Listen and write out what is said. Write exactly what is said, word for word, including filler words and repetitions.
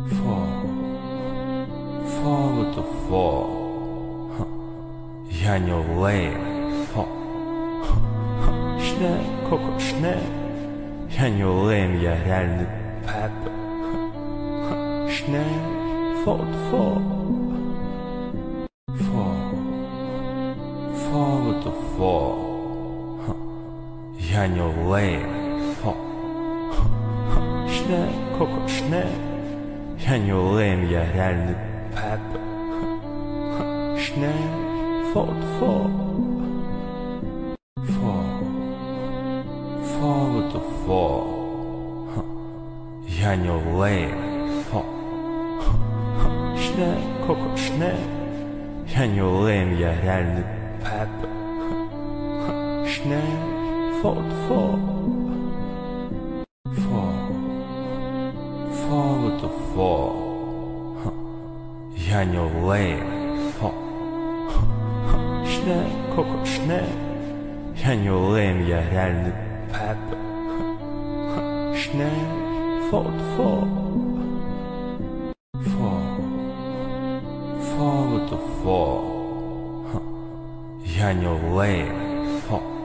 Fall, fall with the fall. Я не lame, fall. Schnell, Coco, schnell. Я не lame, я реальный Пеппа. Schnell, fall, fall. Fall, fall with the fall. Я не lame, fall. Schnell, Coco, schnell. Я не lame, я реальный Пеппа. Schnell, fall, fall. Fall, fall with the fall. Я не lame, fall. Schnell, Coco, schnell. Я не lame, я реальный Пеппа. Schnell, fall, fall. Fall, fall with the fall. Я не lame, fall. Schnell, Coco, schnell. Я не lame, я реальный Пеппа. Schnell, fall, fall. Fall, fall with the fall. Я не lame, fall.